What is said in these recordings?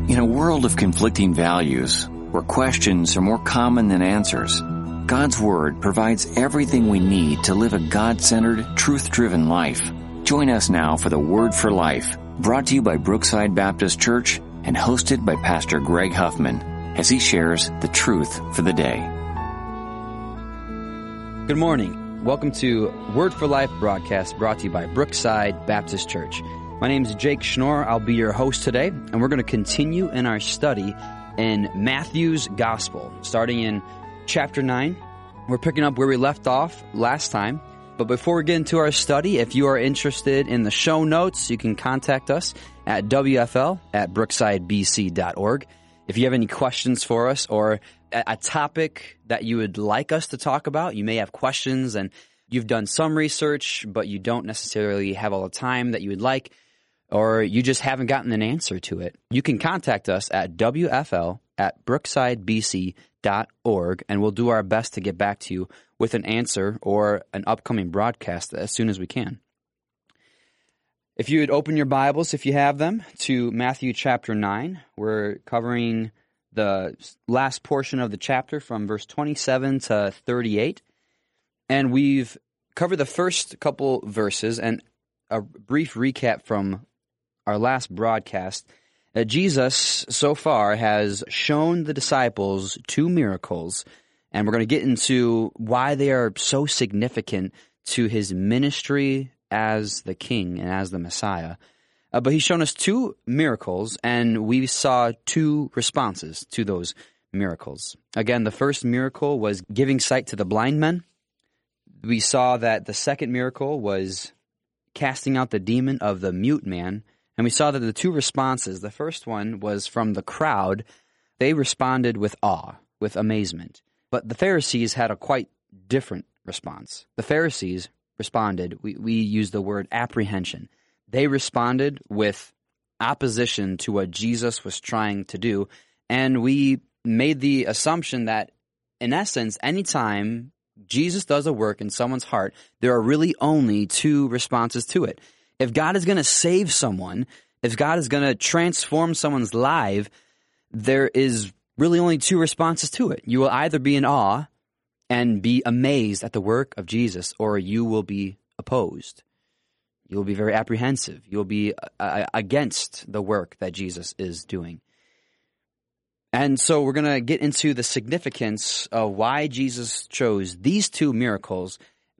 In a world of conflicting values, where questions are more common than answers, God's Word provides everything we need to live a God-centered, truth-driven life. Join us now for the Word for Life, brought to you by Brookside Baptist Church and hosted by Pastor Greg Huffman, as he shares the truth for the day. Good morning. Welcome to Word for Life broadcast brought to you by Brookside Baptist Church. My name is Jake Schnorr. I'll be your host today, and we're going to continue in our study in Matthew's Gospel, starting in chapter 9. We're picking up where we left off last time. But before we get into our study, if you are interested in the show notes, you can contact us at wfl@brooksidebc.org. If you have any questions for us or a topic that you would like us to talk about, you may have questions and you've done some research, but you don't necessarily have all the time that you would like, or you just haven't gotten an answer to it, you can contact us at wfl@brooksidebc.org, and we'll do our best to get back to you with an answer or an upcoming broadcast as soon as we can. If you would open your Bibles, if you have them, to Matthew chapter 9, we're covering the last portion of the chapter from verse 27 to 38. And we've covered the first couple verses, and a brief recap from our last broadcast. Jesus, so far, has shown the disciples two miracles, and we're going to get into why they are so significant to his ministry as the King and as the Messiah. But he's shown us two miracles, and we saw two responses to those miracles. Again, the first miracle was giving sight to the blind men. We saw that the second miracle was casting out the demon of the mute man. And we saw that the two responses, the first one was from the crowd. They responded with awe, with amazement. But the Pharisees had a quite different response. The Pharisees responded, we use the word apprehension. They responded with opposition to what Jesus was trying to do. And we made the assumption that, in essence, anytime Jesus does a work in someone's heart, there are really only two responses to it. If God is going to save someone, if God is going to transform someone's life, there is really only two responses to it. You will either be in awe and be amazed at the work of Jesus, or you will be opposed. You will be very apprehensive. You will be against the work that Jesus is doing. And so we're going to get into the significance of why Jesus chose these two miracles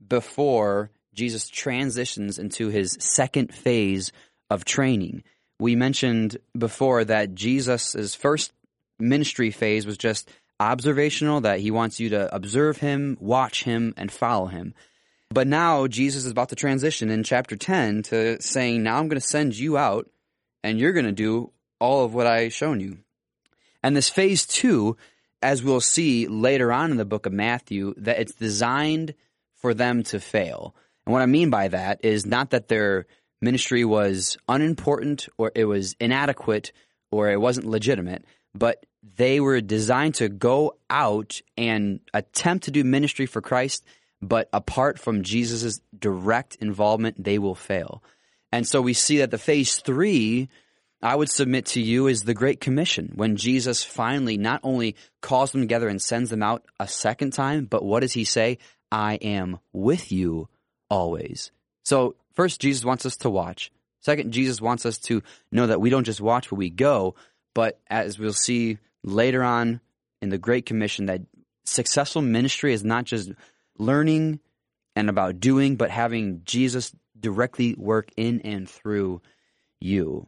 before Jesus transitions into his second phase of training. We mentioned before that Jesus' first ministry phase was just observational, that he wants you to observe him, watch him, and follow him. But now Jesus is about to transition in chapter 10 to saying, now I'm going to send you out, and you're going to do all of what I've shown you. And this phase 2, as we'll see later on in the book of Matthew, that it's designed for them to fail. And what I mean by that is not that their ministry was unimportant or it was inadequate or it wasn't legitimate, but they were designed to go out and attempt to do ministry for Christ, but apart from Jesus' direct involvement, they will fail. And so we see that the phase 3, I would submit to you, is the Great Commission, when Jesus finally not only calls them together and sends them out a second time, but what does he say? I am with you always. So first, Jesus wants us to watch. Second, Jesus wants us to know that we don't just watch where we go, but as we'll see later on in the Great Commission, that successful ministry is not just learning and about doing, but having Jesus directly work in and through you.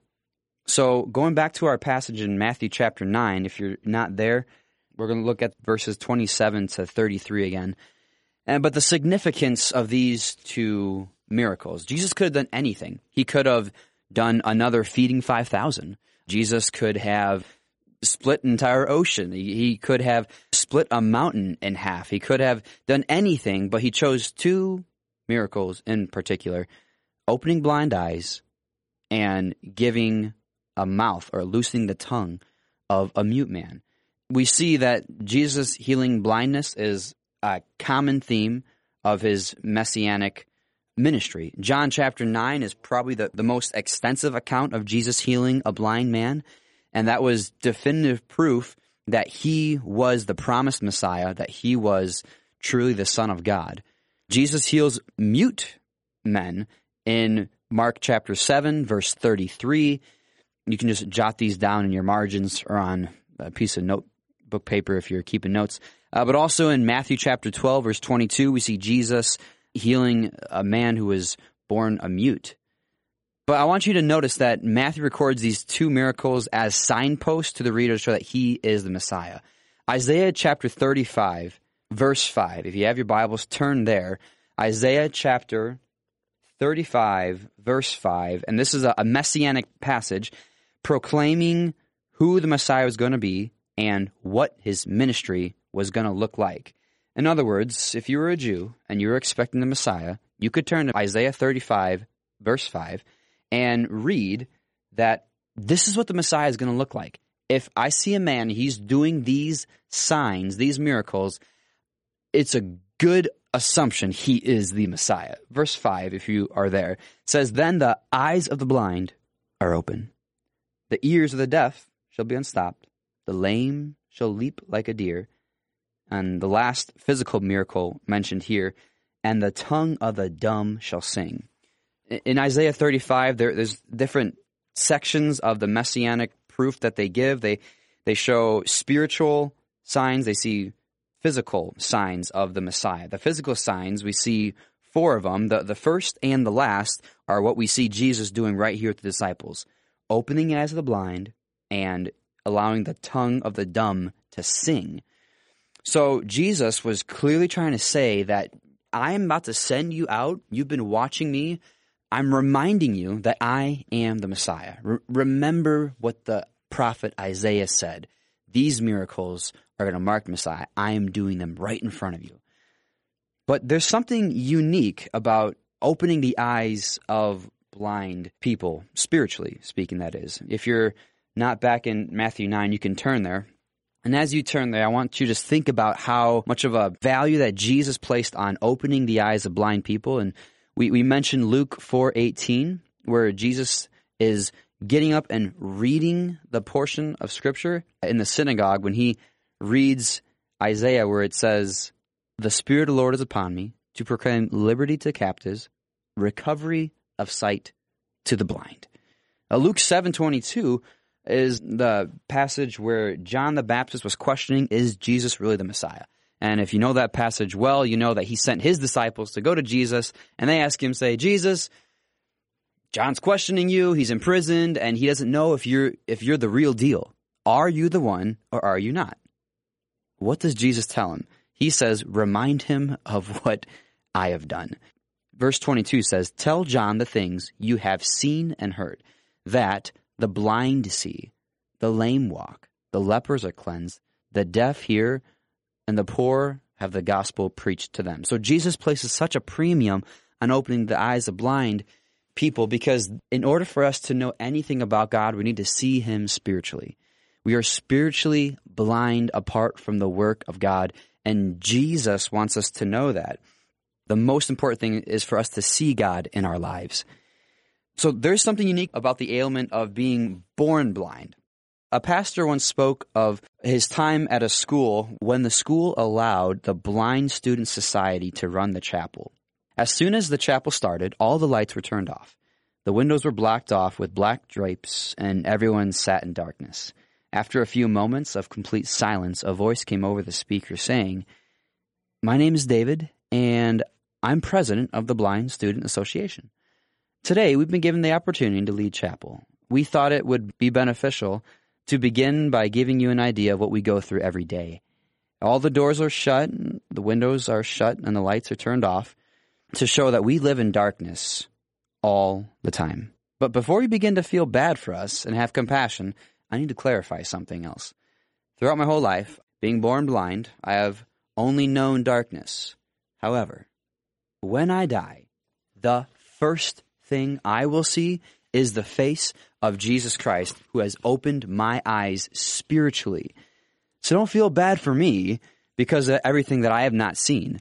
So going back to our passage in Matthew chapter 9, if you're not there, we're going to look at verses 27 to 33 again. But the significance of these two miracles, Jesus could have done anything. He could have done another feeding 5,000. Jesus could have split an entire ocean. He could have split a mountain in half. He could have done anything, but he chose two miracles in particular, opening blind eyes and giving a mouth or loosening the tongue of a mute man. We see that Jesus healing blindness is a common theme of his messianic ministry. John chapter 9 is probably the most extensive account of Jesus healing a blind man. And that was definitive proof that he was the promised Messiah, that he was truly the Son of God. Jesus heals mute men in Mark chapter 7, verse 33. You can just jot these down in your margins or on a piece of notebook paper if you're keeping notes. But also in Matthew chapter 12, verse 22, we see Jesus healing a man who was born a mute. But I want you to notice that Matthew records these two miracles as signposts to the reader to show that he is the Messiah. Isaiah chapter 35, verse 5. If you have your Bibles, turn there. Isaiah chapter 35, verse 5. And this is a messianic passage proclaiming who the Messiah was going to be and what his ministry was going to look like. In other words, if you were a Jew and you were expecting the Messiah, you could turn to Isaiah 35, verse 5, and read that this is what the Messiah is going to look like. If I see a man, he's doing these signs, these miracles, it's a good assumption he is the Messiah. Verse 5, if you are there, says, "Then the eyes of the blind are open. The ears of the deaf shall be unstopped. The lame shall leap like a deer." And the last physical miracle mentioned here, "And the tongue of the dumb shall sing." In Isaiah 35, there's different sections of the messianic proof that they give. They show spiritual signs. They see physical signs of the Messiah. The physical signs, we see 4 of them. The first and the last are what we see Jesus doing right here with the disciples, opening the eyes of the blind and allowing the tongue of the dumb to sing. So Jesus was clearly trying to say that I'm about to send you out. You've been watching me. I'm reminding you that I am the Messiah. Remember what the prophet Isaiah said. These miracles are going to mark the Messiah. I am doing them right in front of you. But there's something unique about opening the eyes of blind people, spiritually speaking, that is. If you're not back in Matthew 9, you can turn there. And as you turn there, I want you to just think about how much of a value that Jesus placed on opening the eyes of blind people. And we mentioned Luke 4:18, where Jesus is getting up and reading the portion of Scripture in the synagogue when he reads Isaiah, where it says, "The Spirit of the Lord is upon me to proclaim liberty to captives, recovery of sight to the blind." Luke 7:22 is the passage where John the Baptist was questioning, is Jesus really the Messiah? And if you know that passage well, you know that he sent his disciples to go to Jesus, and they ask him, say, "Jesus, John's questioning you, he's imprisoned, and he doesn't know if you're the real deal. Are you the one, or are you not?" What does Jesus tell him? He says, "Remind him of what I have done." Verse 22 says, "Tell John the things you have seen and heard, that the blind see, the lame walk, the lepers are cleansed, the deaf hear, and the poor have the gospel preached to them." So Jesus places such a premium on opening the eyes of blind people because in order for us to know anything about God, we need to see him spiritually. We are spiritually blind apart from the work of God, and Jesus wants us to know that. The most important thing is for us to see God in our lives. So there's something unique about the ailment of being born blind. A pastor once spoke of his time at a school when the school allowed the Blind Student Society to run the chapel. As soon as the chapel started, all the lights were turned off. The windows were blocked off with black drapes, and everyone sat in darkness. After a few moments of complete silence, a voice came over the speaker saying, "My name is David, and I'm president of the Blind Student Association. Today, we've been given the opportunity to lead chapel. We thought it would be beneficial to begin by giving you an idea of what we go through every day. All the doors are shut, the windows are shut, and the lights are turned off to show that we live in darkness all the time. But before you begin to feel bad for us and have compassion, I need to clarify something else. Throughout my whole life, being born blind, I have only known darkness. However, when I die, the first thing I will see is the face of Jesus Christ, who has opened my eyes spiritually. So don't feel bad for me because of everything that I have not seen.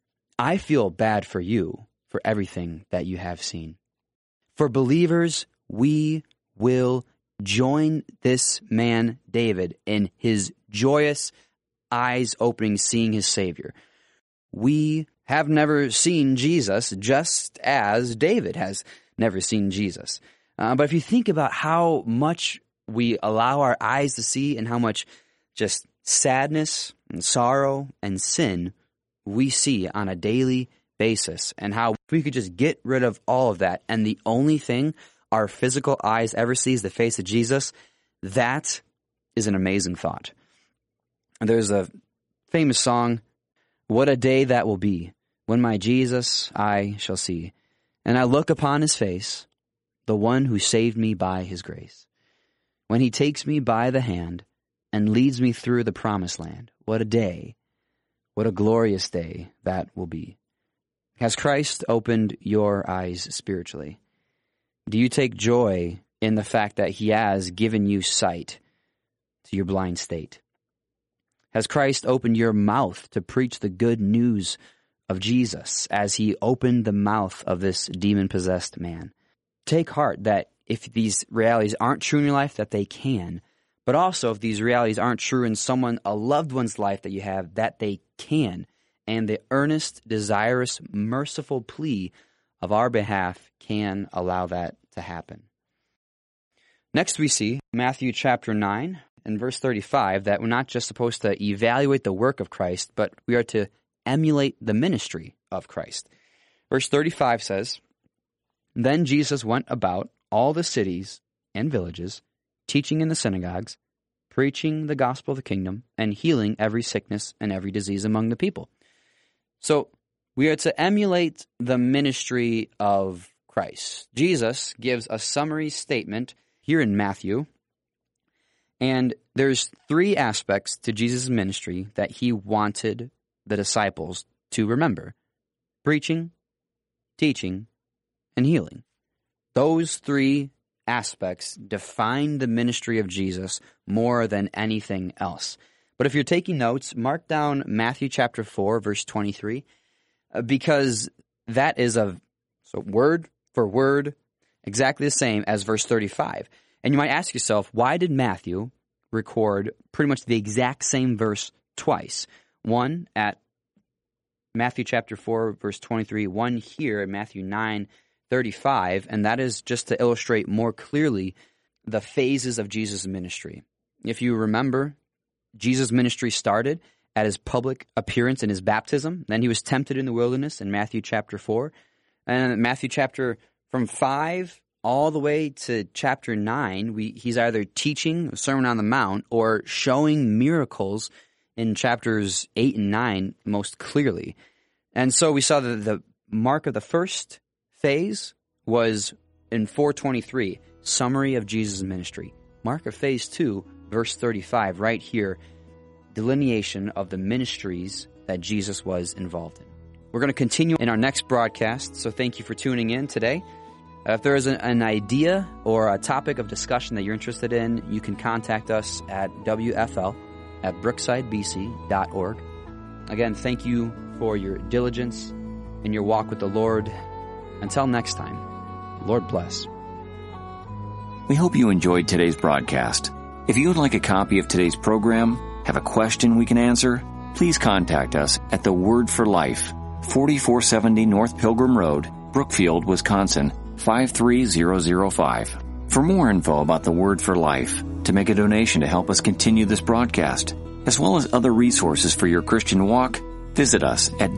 I feel bad for you for everything that you have seen. For believers, we will join this man, David, in his joyous eyes opening, seeing his Savior. We have never seen Jesus, just as David has never seen Jesus. But if you think about how much we allow our eyes to see and how much just sadness and sorrow and sin we see on a daily basis, and how we could just get rid of all of that, and the only thing our physical eyes ever see is the face of Jesus, that is an amazing thought. And there's a famous song, "What a day that will be, when my Jesus I shall see, and I look upon his face, the one who saved me by his grace. When he takes me by the hand and leads me through the promised land, what a day, what a glorious day that will be." Has Christ opened your eyes spiritually? Do you take joy in the fact that he has given you sight to your blind state? Has Christ opened your mouth to preach the good news of Jesus as he opened the mouth of this demon-possessed man? Take heart that if these realities aren't true in your life, that they can. But also, if these realities aren't true in a loved one's life that you have, that they can. And the earnest, desirous, merciful plea of our behalf can allow that to happen. Next we see Matthew chapter 9 and verse 35 that we're not just supposed to evaluate the work of Christ, but we are to emulate the ministry of Christ. Verse 35 says, "Then Jesus went about all the cities and villages, teaching in the synagogues, preaching the gospel of the kingdom, and healing every sickness and every disease among the people." So we are to emulate the ministry of Christ. Jesus gives a summary statement here in Matthew, and there's 3 aspects to Jesus' ministry that he wanted the disciples to remember: preaching, teaching, and healing. Those 3 aspects define the ministry of Jesus more than anything else. But if you're taking notes, mark down Matthew chapter 4, verse 23, because that is word for word, exactly the same as verse 35. And you might ask yourself, why did Matthew record pretty much the exact same verse twice? One at Matthew chapter 4, verse 23, one here in Matthew 9, 35, and that is just to illustrate more clearly the phases of Jesus' ministry. If you remember, Jesus' ministry started at his public appearance in his baptism. Then he was tempted in the wilderness in Matthew chapter 4. And in Matthew chapter from 5 all the way to chapter 9, he's either teaching a Sermon on the Mount or showing miracles in chapters 8 and 9 most clearly. And so we saw that the mark of the first phase was in 4:23, summary of Jesus' ministry. Mark of phase 2, verse 35, right here, delineation of the ministries that Jesus was involved in. We're going to continue in our next broadcast, so thank you for tuning in today. If there is an idea or a topic of discussion that you're interested in, you can contact us at wfl@brooksidebc.org. Again, thank you for your diligence in your walk with the Lord. Until next time, Lord bless. We hope you enjoyed today's broadcast. If you would like a copy of today's program, have a question we can answer, please contact us at The Word for Life, 4470 North Pilgrim Road, Brookfield, Wisconsin, 53005. For more info about The Word for Life, to make a donation to help us continue this broadcast, as well as other resources for your Christian walk, visit us at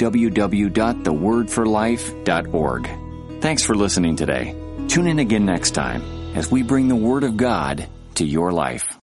www.thewordforlife.org. Thanks for listening today. Tune in again next time as we bring the Word of God to your life.